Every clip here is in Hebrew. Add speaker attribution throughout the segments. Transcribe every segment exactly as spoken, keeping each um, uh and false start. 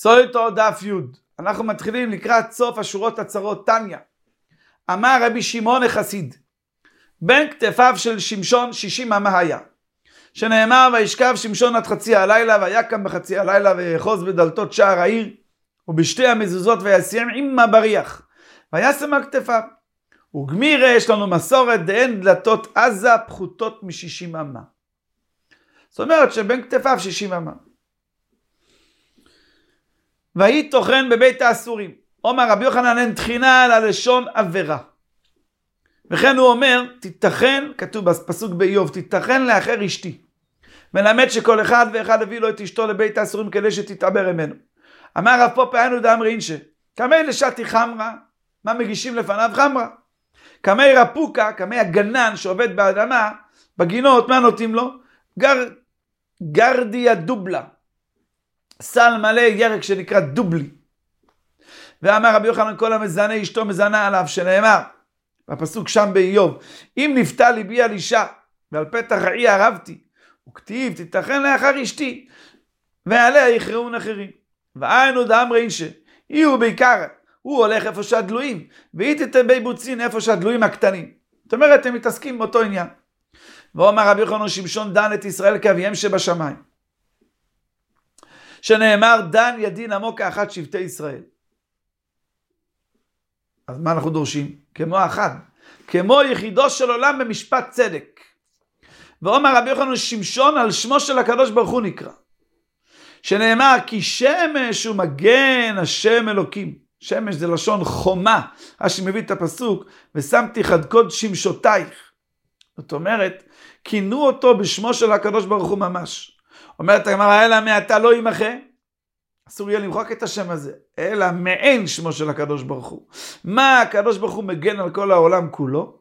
Speaker 1: סויטו דף י'. אנחנו מתחילים לקראת סוף השורות הצרות. תניא. אמר רבי שמעון החסיד, בין כתפיו של שמשון שישים אמה היה, שנאמר וישכב שמשון עד חצי הלילה, ויקם בחצי הלילה ויאחוז בדלתות שער העיר ובשתי המזוזות ויסיים עמה בריח וישם על כתפיו. וגמירה יש לנו מסורת דהן דלתות עזה פחותות משישים אמה. זאת אומרת שבין כתפיו שישים אמה. והיא תוכן בבית האסורים. אומר רבי יוחנן אין תחינה על הלשון עבירה. וכן הוא אומר, תתכן, כתוב בפסוק באיוב, תתכן לאחר אשתי. מלמד שכל אחד ואחד הביא לו את אשתו לבית האסורים כדי שתתעבר ממנו. אמר רב פופה היינו דאמרי אינשה, כמי לשתי חמרה, מה מגישים לפניו חמרה? כמי רפוקה, כמי הגנן שעובד באדמה, בגינות, מה נותנים לו? גר, גרדיה דובלה. סל מלא ירק שנקרא דובלי. ואמר רבי יוחנן כל המזנה אשתו מזנה עליו, שנאמר בפסוק שם באיוב, אם נפתה ליבי על אישה ועל פתח ראי ערבתי, וכתיב תתכן לאחר אשתי ועליה יכרעון אחרים. והיינו דאמרי אינשה, יהיו בעיקר, הוא הולך איפה שהדלויים, והיא תתבי בוצין איפה שהדלויים הקטנים. זאת אומרת הם מתעסקים באותו עניין. ואומר רבי יוחנן שמשון דן את ישראל כאביהם שבשמיים, שנאמר דן ידין עמו כאחד שבטי ישראל. אז מה אנחנו דורשים? כמו אחד, כמו יחידו של עולם במשפט צדק. ואומר רבי יוחנן שמשון על שמו של הקדוש ברוך הוא נקרא, שנאמר כי שמש הוא מגן השם אלוקים. שמש זה לשון חומה, אשר מביא את הפסוק ושמתי חדקוד שמשותייך. זאת אומרת כינו אותו בשמו של הקדוש ברוך הוא ממש. אומרת הגמרא אלא מעתה לא ימחה, אסור יהיה למחוק את השם הזה, אלא מעין שמו של הקדוש ברוך הוא. מה הקדוש ברוך הוא מגן על כל העולם כולו?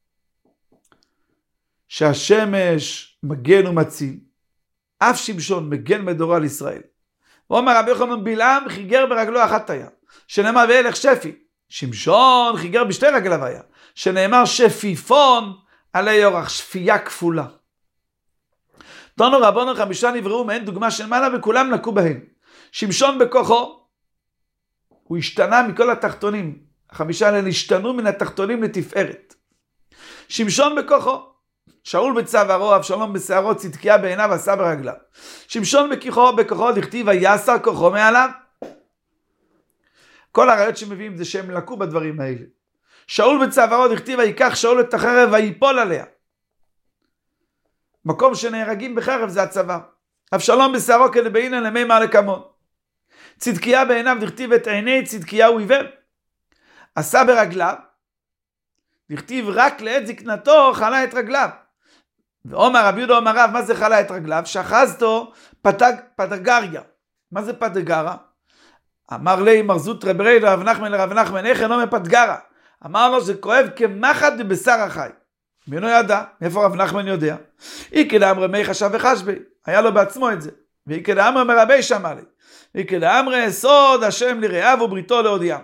Speaker 1: שהשמש מגן ומציל, אף שמשון מגן מדורו על ישראל. ואומר רבי יוחנן בלעם חיגר ברגלו אחת היה, שנאמר וילך שפי. שמשון חיגר בשתי רגליו היה, שנאמר שפיפון עלי אורח, שפייה כפולה. תנו רבנו חמישה נבראו מהן דוגמה של מעלה וכולם נקו בהן. שמשון בכוחו, הוא השתנה מכל התחתונים. החמישה האלה השתנו מן התחתונים לתפארת. שמשון בכוחו, שאול בצווארו, אבשלום בשערו, צדקיה בעיניו עשה ברגליו. שמשון בכוחו, בכוחו דכתיב ויסר כוחו מעליו. כל הראיות שמביאים זה שהם לקו בדברים האלה. שאול בצווארו דכתיב ויקח שאול את החרב ויפול עליה. מקום שנהרגים בחרב זה הצבא. אבשלום בשערו כדבעינן למי מעלה כמון. צדקיה בעיניו דכתיב את עיני צדקיה הוא עיוור. עשה ברגליו, דכתיב רק לעת זקנתו חלה את רגליו. ואומר רבי יהודה אמר רב, מה זה חלה את רגליו? שחזתו פתג, פתגריה. מה זה פתגרה? אמר לי מרזות רברי לרב נחמן לרב נחמן, איך אינו מפתגרה? אמר לו זה כואב כמחד בבשר החי. מינו ידע, מאיפה רב נחמן יודע? איקא דאמרי מי חשב וחשבי, היה לו בעצמו את זה. ואיקא דאמרי מרבי שמע לי. איקא דאמרי סוד השם לרעיו ובריתו להודיעם.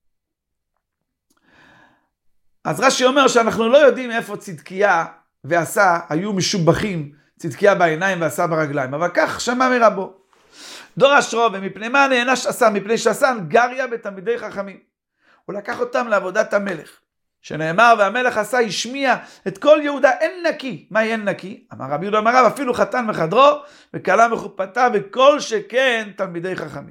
Speaker 1: אז רש"י אומר שאנחנו לא יודעים איפה צדקיה ועשה היו משובחים, צדקיה בעיניים ועשה ברגליים, אבל כך שמע מרבו. דור אשרו, ומפני מה נענש עשה? מפני שעשה גריה בתלמידי חכמים. הוא לקח אותם לעבודת המלך. שנאמר והמלך עשה השמיע את כל יהודה אין נקי. מה אין נקי? אמר רבי יהודה אמר רב אפילו חתן מחדרו וכלה מחופתה וכל שכן תלמידי חכמים.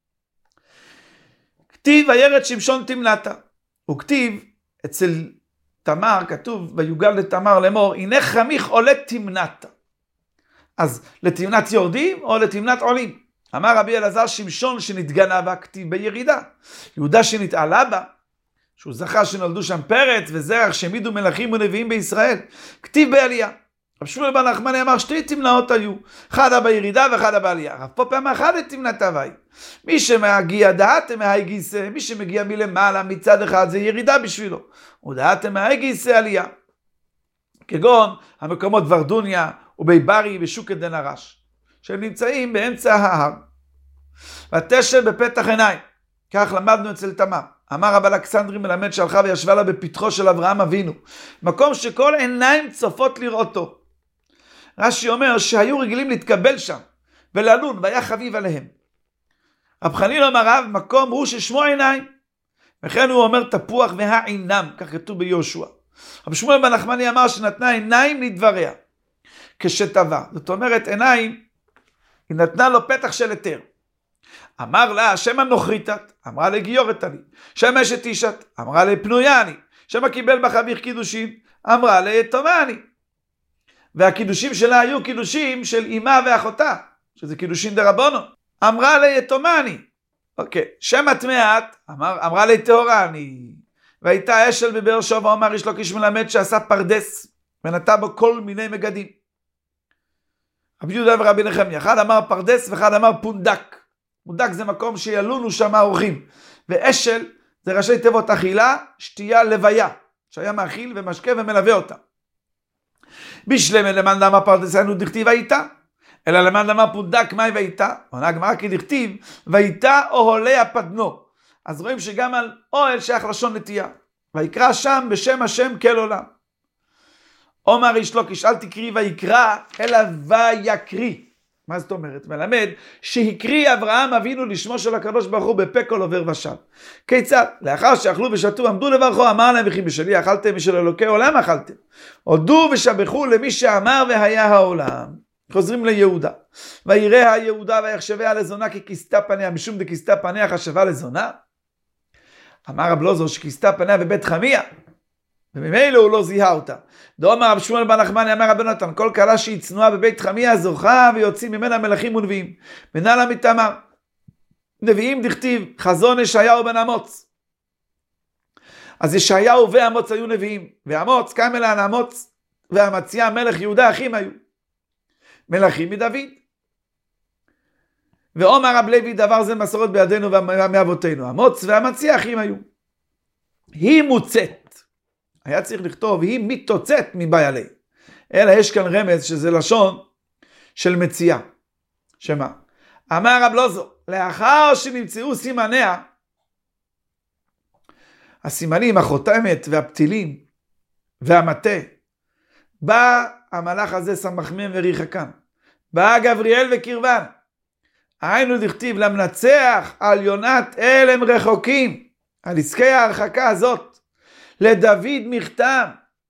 Speaker 1: כתיב וירד שמשון תמנתה. וכתיב אצל תמר כתוב ויוגל לתמר לאמור הנה חמיך עולה תמנת. אז לתמנת יורדים או לתמנת עולים? אמר רבי אלעזר שמשון שנתגנה בה כתיב בירידה. יהודה שנתעלה בה, שהוא זכה שנולדו שם פרץ וזרח שמידו מלכים ונביאים בישראל, כתיב בעלייה. רב שמואל בר נחמני אמר שתי תמנעות היו, חדה בירידה וחדה בעלייה. רב פופה אמר חדה תמנתה והי. מי שמגיע דעתם מהי גיסא, מי שמגיע מלמעלה מצד אחד זה ירידה בשבילו, ודעתם מהי גיסא עלייה. כגון המקומות ורדוניה וביברי ושוקת דן הרש, שהם נמצאים באמצע ההר. ותשב בפתח עיניים, כך למדנו אצל תמר. אמר רב אלכסנדרי מלמד שהלכה וישבה לה בפתחו של אברהם אבינו, מקום שכל עיניים צופות לראותו. רש"י אומר שהיו רגילים להתקבל שם וללון והיה חביב עליהם. רב חנינא אמר רב, מקום הוא ששמו עיניים. וכן הוא אומר תפוח והעינם, כך כתוב ביהושע. רב שמואל בן נחמני אמר שנתנה עיניים לדבריה, כשטבע. זאת אומרת עיניים, היא נתנה לו פתח של היתר. אמר לה, שמה נוכריתת, אמרה לה גיורת אני. שמה אשת אישת, אמרה לה פנויה אני. שמה קיבל בחביך קידושין, אמרה לה יתומה אני. והקידושים שלה היו קידושים של אמה ואחותה, שזה קידושין דרבנו. אמרה לה יתומה אני. אוקיי, שמה טמאת, אמר, אמרה לה טהורה אני. והייתה אשל בבאר שבע, אמר יש לו קיש מלמד שעשה פרדס, ונטע בו כל מיני מגדים. רבי יהודה ורבי נחמיה, אחד אמר פרדס ואחד אמר פונדק. פונדק זה מקום שילונו שם האורחים. ואשל זה ראשי תיבות אכילה, שתייה, לוויה, שהיה מאכיל ומשקה ומלווה אותה. בשלמה למען דמה פרדס היינו דכתיב הייתה, אלא למען דמה פונדק מהי והייתה, עונה הגמרא כי דכתיב והייתה אוהלי הפדנו. אז רואים שגם על אוהל שייך לשון נטייה. ויקרא שם בשם השם כל עולם. אומר איש לוקיש, אל תקריא ויקרא, אלא ויקריא. מה זאת אומרת? מלמד שהקריא אברהם אבינו לשמו של הקדוש ברוך הוא בפה כל עובר ושב. כיצד? לאחר שאכלו ושתו עמדו לברכו, אמר להם וכי בשלי אכלתם ושל אלוקי עולם אכלתם. הודו ושבחו למי שאמר והיה העולם. חוזרים ליהודה. ויראה היהודה ויחשביה לזונה כי כיסתה פניה, משום דכיסתה פניה חשבה לזונה. אמר רב לוזור שכיסתה פניה בבית חמיה. וממילא הוא לא זיהה אותה. דאמר רב שמואל בן נחמני אמר רבי נתן, כל כלה שהיא צנועה בבית חמיה זוכה ויוצאים ממנה מלכים ונביאים. מנהל מתאמר, נביאים דכתיב חזון ישעיהו בן אמוץ. אז ישעיהו ואמוץ היו נביאים, ואמוץ קם אלן אמוץ ואמציה מלך יהודה אחים היו מלכים מדוד. ואומר רב לוי דבר זה מסורת בידינו ומאבותינו, אמוץ ואמציה אחים היו. היא מוצאת, היה צריך לכתוב, היא מתוצאת מבעלי. אלא יש כאן רמז שזה לשון של מציאה. שמה? אמר רב לוזו, לאחר שנמצאו סימניה, הסימנים, החותמת והפתילים והמטה, בא המלאך הזה סמכמן וריחקן. בא גבריאל וקרבן. היינו דכתיב למנצח על יונת אל הם רחוקים. על עסקי ההרחקה הזאת. לדוד מכתם.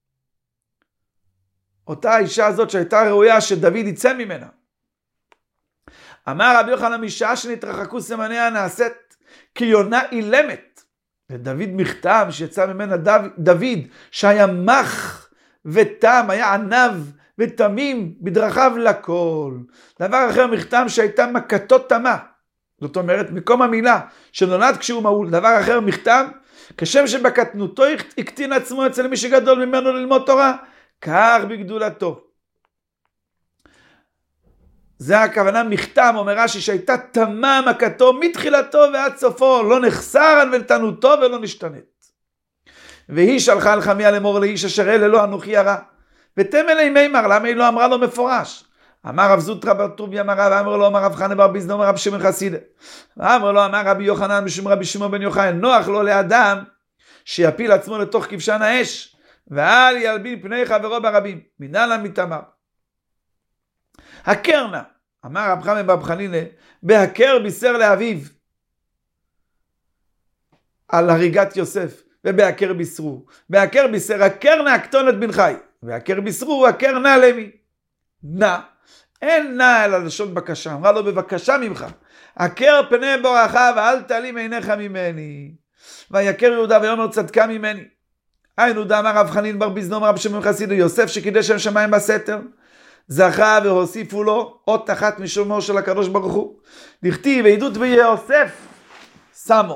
Speaker 1: אותה האישה הזאת שהייתה ראויה שדוד יצא ממנה. אמר רבי יוחנן משעה שנתרחקו סימניה נעשית כי יונה אילמת. ודוד מכתם שיצא ממנה דוד, דוד שהיה מח ותם, היה ענב ותמים בדרכיו לכל. דבר אחר מכתם שהייתה מכתו תמה. זאת אומרת, מקום המילה שנולד כשהוא מהול. דבר אחר מכתם, כשם שבקטנותו הקטין עצמו אצל מי שגדול ממנו ללמוד תורה, כך בגדולתו. זה הכוונה מכתם, אומר רש"י, שהייתה תמה מכתו מתחילתו ועד סופו, לא נחסר על ולתנותו ולא נשתנית. והיא שלחה על חמיה לאמור לאיש אשר אלה לא אנוכי הרע. ותמל אלי מימר, למה היא לא אמרה לו מפורש? אמר רב זוטרא בר טוביה אמר רב, אמר לו אמר רב חנא בר ביזנא אמר רב שמעון חסידה. אמר לו אמר רבי יוחנן משום רבי שמעון בן יוחאי, נוח לו לאדם שיפיל עצמו לתוך כבשן האש, ואל ילבין פני חברו ברבים. מנהלן מתאמר. הקרנה, אמר רב חמא בר חנינא, בהקר בישר לאביו על הריגת יוסף, ובהקר בישרו. בהקר בישר, הקרנה הקטונת בן חי, והקר בישרו, הקרנה למי? נא. אין נא אלא לשון בקשה. אמרה לו בבקשה ממך. עקר פני בורכה ואל תעלים עיניך ממני. ויקר יהודה ויאמר צדקה ממני. היינו דאמר רב חנין בר ביזנא אמר רב שמעון חסידה, יוסף שקידש שם שמיים בסתר. זכה והוסיפו לו אות אחת משומו של הקדוש ברוך הוא. דכתיב עדות ביוסף שמו.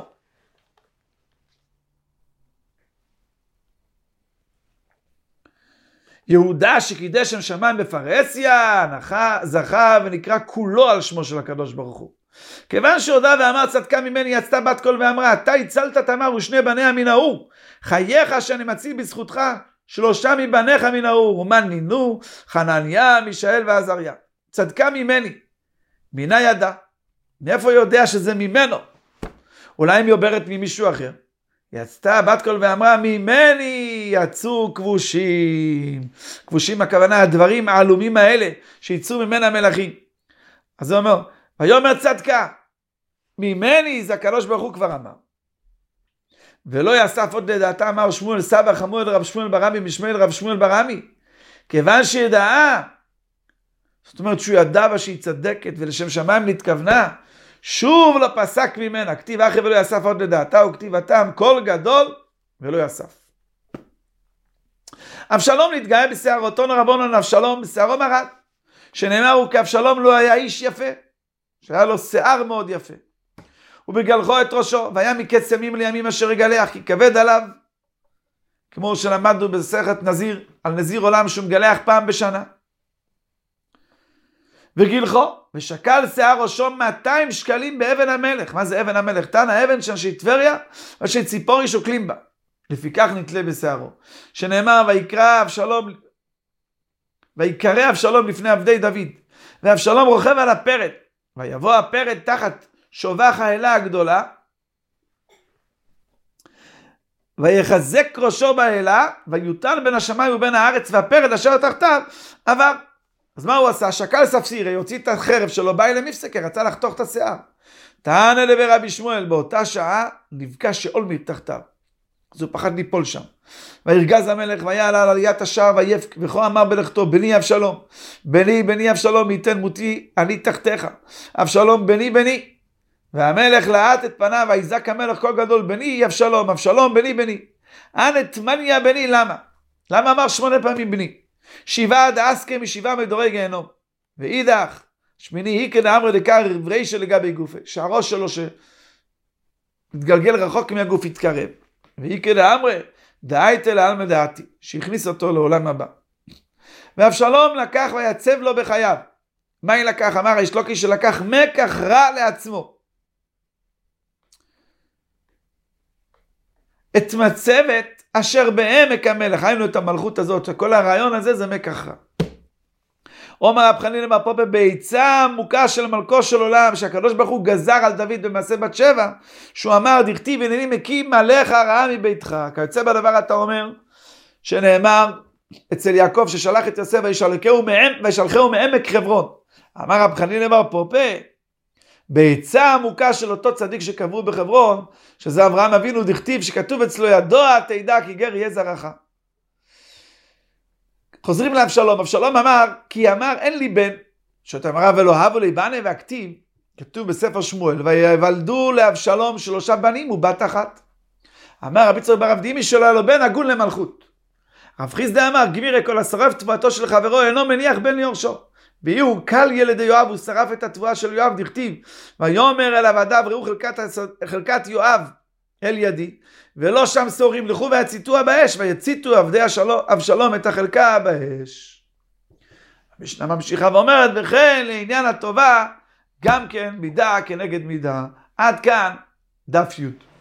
Speaker 1: יהודה שקידש שם שמיים בפרהסיה, זכה ונקרא כולו על שמו של הקדוש ברוך הוא. כיוון שהודה ואמר צדקה ממני, יצתה בת קול ואמרה, אתה הצלת תמר ושני בניה מן האור, חייך שאני מציל בזכותך שלושה מבניך מן האור, ומן נינו, חנניה, מישאל ועזריה. צדקה ממני, מינה ידע. מאיפה יודע שזה ממנו? אולי היא עוברת ממישהו אחר. יצתה בת קול ואמרה, ממני יצאו כבושים. כבושים הכוונה, הדברים העלומים האלה שיצאו ממנה מלאכים. אז הוא אומר, ויאמר צדקה, ממני, זה הקדוש ברוך הוא כבר אמר. ולא יאסף עוד לדעתה, אמר שמואל סבא חמואל רב שמואל ברמי משמואל רב שמואל ברמי, כיוון שידעה, זאת אומרת שהוא ידע בה שהיא צדקת ולשם שמיים נתכוונה, שוב לא פסק ממנה, כתיב אחי ולא יאסף עוד לדעתה, וכתיב הטעם קול גדול ולא יאסף. אבשלום נתגאה בשערותו רבונן, אבשלום בשערו מרד, שנאמר הוא כאבשלום לא היה איש יפה, שהיה לו שיער מאוד יפה. ובגלחו את ראשו, והיה מקץ ימים לימים אשר יגלח, כי כבד עליו, כמו שלמדנו במסכת נזיר, על נזיר עולם שהוא מגלח פעם בשנה. וגילחו, ושקל שיער ראשו מאתיים שקלים באבן המלך. מה זה אבן המלך? תנא אבן שאנשי טבריה, ואנשי ציפורי שוקלים בה. לפיכך נתלה בשערו. שנאמר, ויקרא אבשלום, ויקרא אבשלום לפני עבדי דוד, ואבשלום רוכב על הפרד, ויבוא הפרד תחת שובח האלה הגדולה, ויחזק ראשו באלה, ויוטל בין השמיים ובין הארץ, והפרד אשר תחתיו עבר. אז מה הוא עשה? שקל ספסירי, הוציא את החרב שלו, בא אל המפסקר, רצה לחתוך את השיער. תענה לבר רבי שמואל, באותה שעה נבקע שאול מתחתיו. אז הוא פחד ליפול שם. וירגז המלך, ויעלה על עליית השער, ויבק, וכה אמר בלכתו, בני אבשלום, בני בני אבשלום, ייתן מותי אני תחתיך. אבשלום בני בני. והמלך להט את פניו, ויזעק המלך קול גדול, בני אבשלום, אבשלום בני בני. אנא תמניה בני, למה? למה אמר שמונה פעמים בני? שבעה דאסקה משבעה מדורי גיהנום. ואידך, שמיני איקא דאמרי דקר רישא לגבי גופה, שהראש שלו שמתגלגל רחוק מהגוף יתקרב. ואיקא דאמרי דאייתא לעלמא דעתי, שהכניס אותו לעולם הבא. ואבשלום לקח ויצב לו בחייו. מה היא לקח? אמר יש לוקי שלקח מקח רע לעצמו. את מצבת אשר בעמק המלך, היינו את המלכות הזאת, שכל הרעיון הזה זה מקח רע. אומר רב חנינא בר פפא, בעצה עמוקה של מלכו של עולם, שהקדוש ברוך הוא גזר על דוד במעשה בת שבע, שהוא אמר, דכתיב הנני מקים עליך רעה מביתך. כיוצא בדבר אתה אומר, שנאמר אצל יעקב ששלח את יוסף וישלחהו מעמק חברון. אמר רב חנינא בר פפא, בעצה עמוקה של אותו צדיק שקברו בחברון, שזה אברהם אבינו, דכתיב שכתוב אצלו ידוע תדע כי גר יהיה זרעך. חוזרים לאבשלום, אבשלום אמר, כי אמר אין לי בן, שאתה אמרה ולא הבו לי בנה, והכתיב, כתוב בספר שמואל, ויוולדו לאבשלום שלושה בנים ובת אחת. אמר רבי יצחק בר אבדימי שלא היה לו בן, הגון למלכות. רב חיסדא אמר, גבירי כל השורף תבואתו של חברו אינו מניח בן ליורשו. והיא הוא קל ילד יואב, הוא שרף את התבואה של יואב, דכתיב, ויאמר אל עבדיו ראו חלקת, חלקת יואב אל ידי, ולא שם סורים, לכו והציתוה באש, ויציתו עבדי אבשלום את החלקה באש. המשנה ממשיכה ואומרת, וכן לעניין הטובה, גם כן מידה כנגד מידה. עד כאן דף י'.